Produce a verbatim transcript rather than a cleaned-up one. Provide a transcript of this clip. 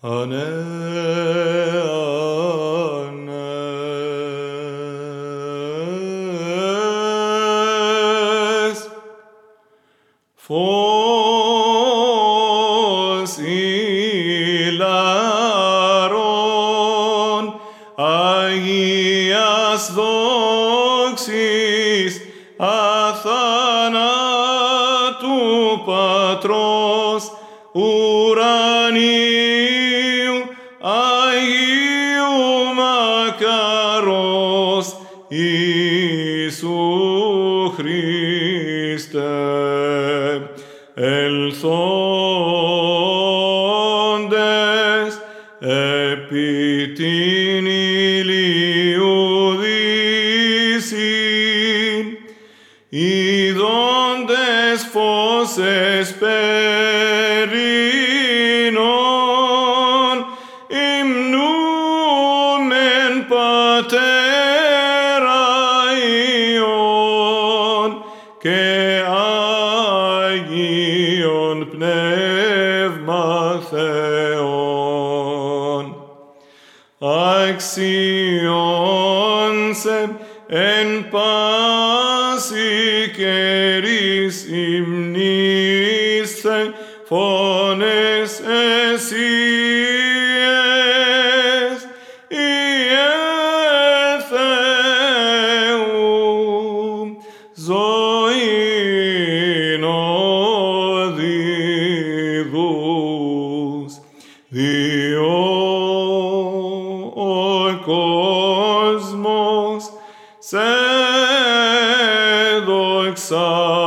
Ane, anes, φως ηλαρών, Αγίας δόξης, αθανάτου Πατρός, ουρανίου, Αγίου μακαρός, Ιησού Χριστέ, ελθόντες επί την ηλίου δύσιν, ειδώντες φως εσπερινών, υμνούμεν Πατέρα Υιόν και Άγιον Πνεύμα Θεόν. Αξιόν σε εν πάση καιρής υμνήστε φωνές εσύες, Υιέ Θεού, ζωήν οδηγούς, διό ο κόσμος σε δοξα